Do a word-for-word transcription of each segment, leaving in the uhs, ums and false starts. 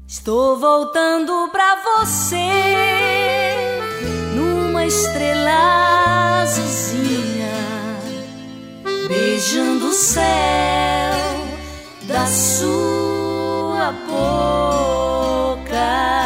Estou voltando pra você numa estrela azulzinha, beijando o céu da sua boca.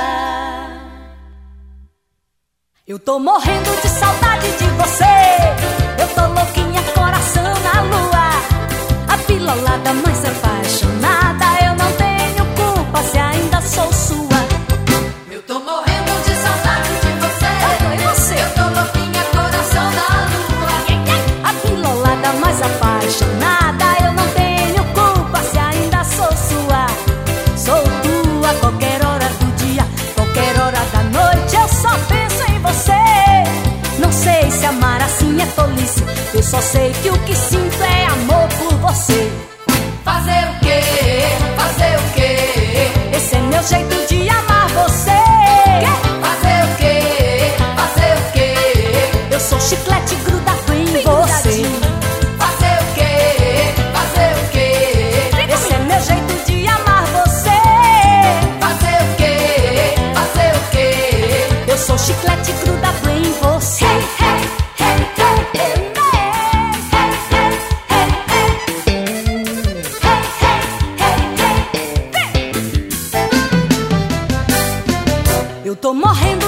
Eu tô morrendo de saudade de você. Eu tô louquinha, coração na lua, apilolada, mais apaixonada. Eu não tenho culpa se ainda sou sua. Eu tô morrendo de saudade de você. Eu, e você? Eu tô louquinha, coração na lua, apilolada, mais apaixonada. Eu não tenho culpa se ainda sou sua. Sou tua a qualquer hora do dia, qualquer hora da noite. Eu só penso em você. Não sei se amar assim é tolice. Eu só sei que o que sinto é amor por você. fazer o quê? Fazer o quê? Esse é meu jeito de amar você. Fazer o quê? Fazer o quê? Eu sou chiclete grudado em você. Fazer o quê? Fazer o quê? Esse é meu jeito de amar você. Fazer o quê? Fazer o quê? Eu sou chiclete grudado em você. Hey, hey, hey, hey, hey. Eu tô morrendo